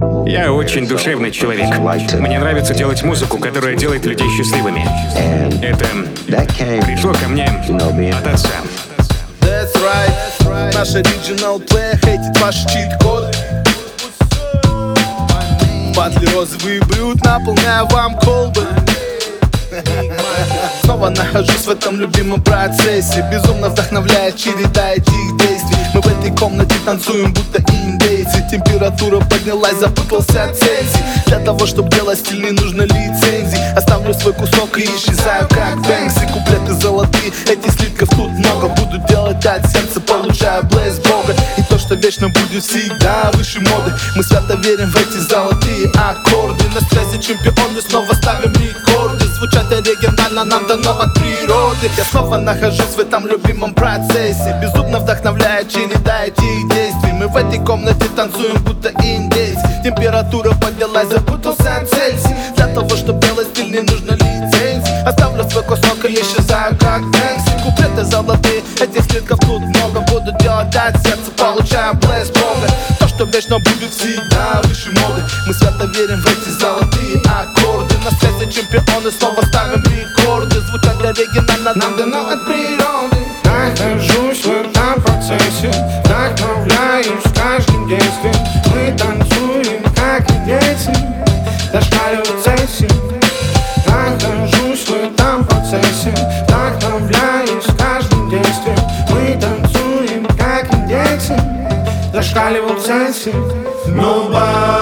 Я очень душевный человек. Мне нравится делать музыку, которая делает людей счастливыми. Это пришло ко мне от отца. That's right. Наш оригинал плеер хейтит ваши чит-коды. Батли розовый блюд, наполняю вам колбы. Снова нахожусь в этом любимом процессе. Безумно вдохновляет череда этих действий. Мы в этой комнате танцуем, будто индейцы. Температура поднялась, запутался Цельсий. Для того, чтобы делать стиль, не нужно лицензий. Оставлю свой кусок и исчезаю, как Бэнкси. Куплеты золотые, этих слитков тут много. Буду делать от сердца, получаю блеск Бога. И то, что вечно будет всегда выше моды. Мы свято верим в эти золотые аккорды. На связи чемпионы, снова ставим рекорды. Звучат оригинально, нам дано от природы. Я снова нахожусь в этом любимом процессе. Безумно вдохновляет череда этих действий. Мы в этой комнате танцуем, будто индейцы. Температура поднялась, запутался Цельсий. Для того, чтобы делать стиль, не нужно лицензий. Оставлю свой кусок и исчезаю, как Бэнкси. Куплеты золотые, этих слитков тут много. Буду делать от сердца, получаю блеск Бога. То, что вечно будет всегда выше моды. Мы свято верим в эти золотые аккорды. На связи чемпионы, снова ставим рекорды. Звучат оригинально, нам дано от природы. Нахожусь в этом процессе, вдохновляюсь каждым действием. Мы танцуем, как и дети, зашкаливают Цельсий. Нахожусь в этом процессе, вдохновляюсь каждым действием. Мы танцуем, как и дети, зашкаливают Цельсий. Nobody